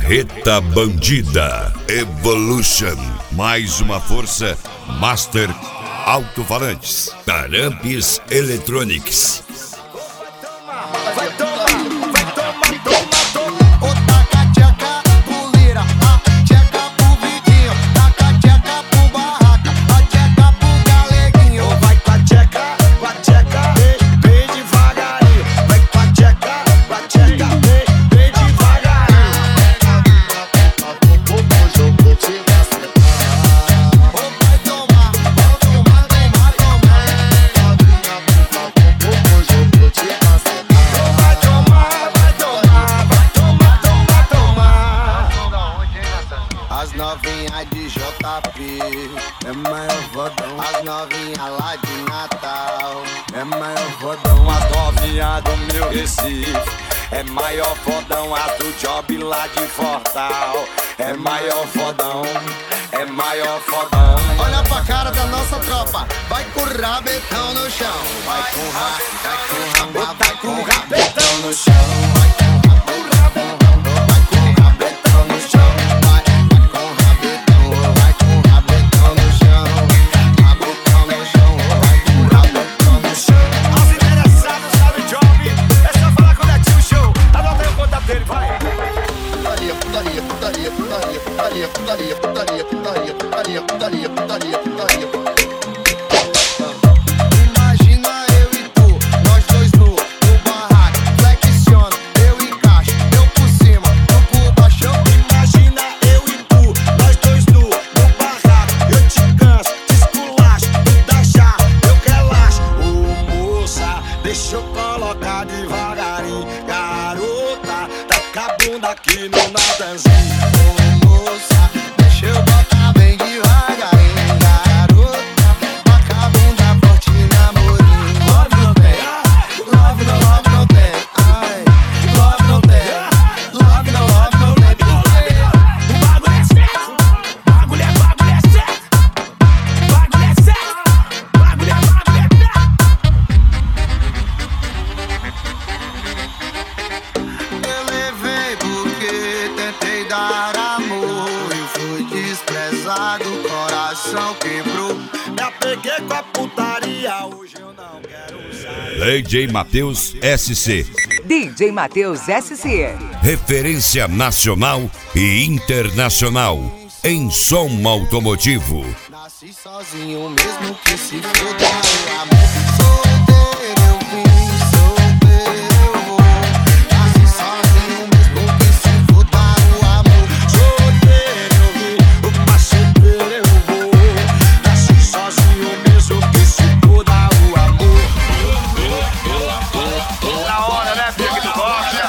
Carreta Bandida Evolution. Mais uma força Master Alto-Falantes. Tarampes Electronics. Vai tomar, ô taca tcheca pro lira, a tcheca pro vidinho, taca tcheca pro barraca, a tcheca pro galeguinho. Vai com a tcheca, bem devagarinho. Vai com a tcheca, bem devagarinho. Ô vai tomar, as novinhas de JP é maior fodão. As novinhas lá de Natal é maior fodão. As novinhas do meu Recife é maior fodão. As do Job lá de Fortal é maior fodão. É maior fodão. Olha pra cara da nossa tropa, vai com o rabetão no chão. Vai com o rabetão no chão. Vai com o rabetão no chão. Imagina eu e tu, nós dois no barraco, flexiona, eu encaixo, eu por cima, tu por baixo. Imagina eu e tu, nós dois no barraco, eu te canso, te esculacho, tu dá chá, eu relaxo. Ô moça, deixa eu colocar devagarinho, garota, taca a bunda aqui no nadanzinho. Ô moça, deixa eu botar bem devagarinho, garota, taca a bunda forte namorinho. Love não tem, love não tem, ai, love não tem, love não tem, porque o bagulho é sério, bagulho é sério, bagulho é sério, bagulho é sério. Eu levei porque tentei dar amor e fui desprezado, coração quebrou. Me apeguei com a putaria, hoje eu não quero sair. DJ Matheus SC. DJ Matheus SC. Referência nacional e internacional em som automotivo. Nasci sozinho mesmo que se foda o amor. Solteiro eu vim, solteiro eu vou. Nasci sozinho mesmo que se foda o amor. Solteiro eu vim, mas solteiro eu vou. Nasci sozinho mesmo que se foda o amor. Na hora, né, Pique do Rocha?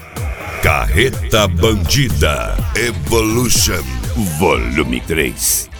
Carreta Bandida Evolution Volume 3.